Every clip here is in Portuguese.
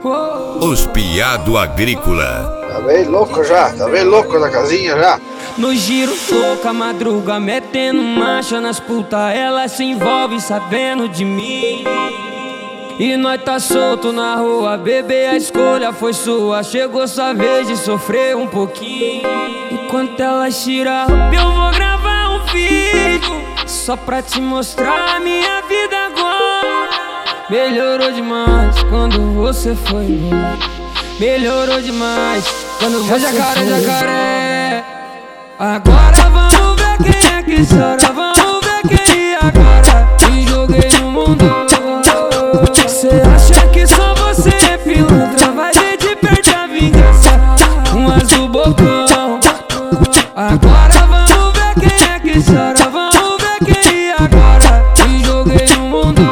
Os Piado Agrícola. Tá bem louco já, tá bem louco na casinha já. No giro louca, madruga, metendo marcha nas putas. Ela se envolve sabendo de mim. E nós tá solto na rua, bebê, a escolha foi sua. Chegou sua vez de sofrer um pouquinho. Enquanto ela tira roupa, eu vou gravar um vídeo só pra te mostrar a minha vida agora. Melhorou demais quando você foi embora. Melhorou demais quando você foi embora. Jacaré. Agora vamos ver quem é que chora. Vamos ver quem agora te joguei no mundo. Cê acha que só você é pilantra? Vai ver de perto a vingança. Um azul bocão. Agora vamos ver quem é que chora. Vamos ver quem agora te joguei no mundo.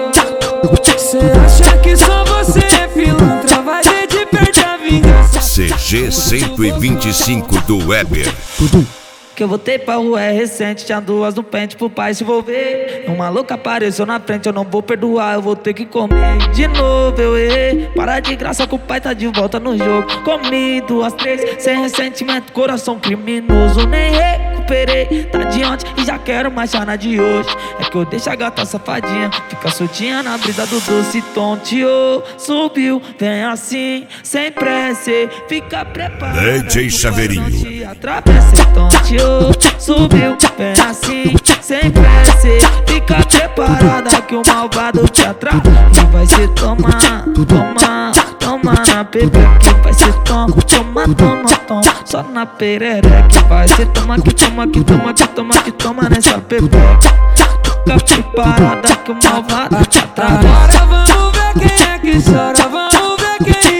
Cê acha que só você é pilantra? Vai ver de perto a vingança. CG 125 do Weber. Que eu voltei pra rua é recente, tinha duas no pente pro pai se envolver. Uma louca apareceu na frente, eu não vou perdoar, eu vou ter que comer. De novo eu errei, para de graça que o pai tá de volta no jogo. Comi duas, três, sem ressentimento, coração criminoso. Nem recuperei, tá de ontem e já quero mais chana de hoje. É que eu deixo a gata safadinha, fica soltinha na brisa do doce tonteou. Subiu, vem assim, sem pressa, fica preparado. DJ Chaveirinho. Atravessei tonteou. Subiu, vem assim, sem pressa. Fica preparada que o malvado te atrai. E vai se tomar, toma na pepeca. Vai se toma, só na perereca. Vai se toma nessa pepeca. Fica preparada que o malvado te atrai. Agora vamos ver quem é que chora. Vamos ver quem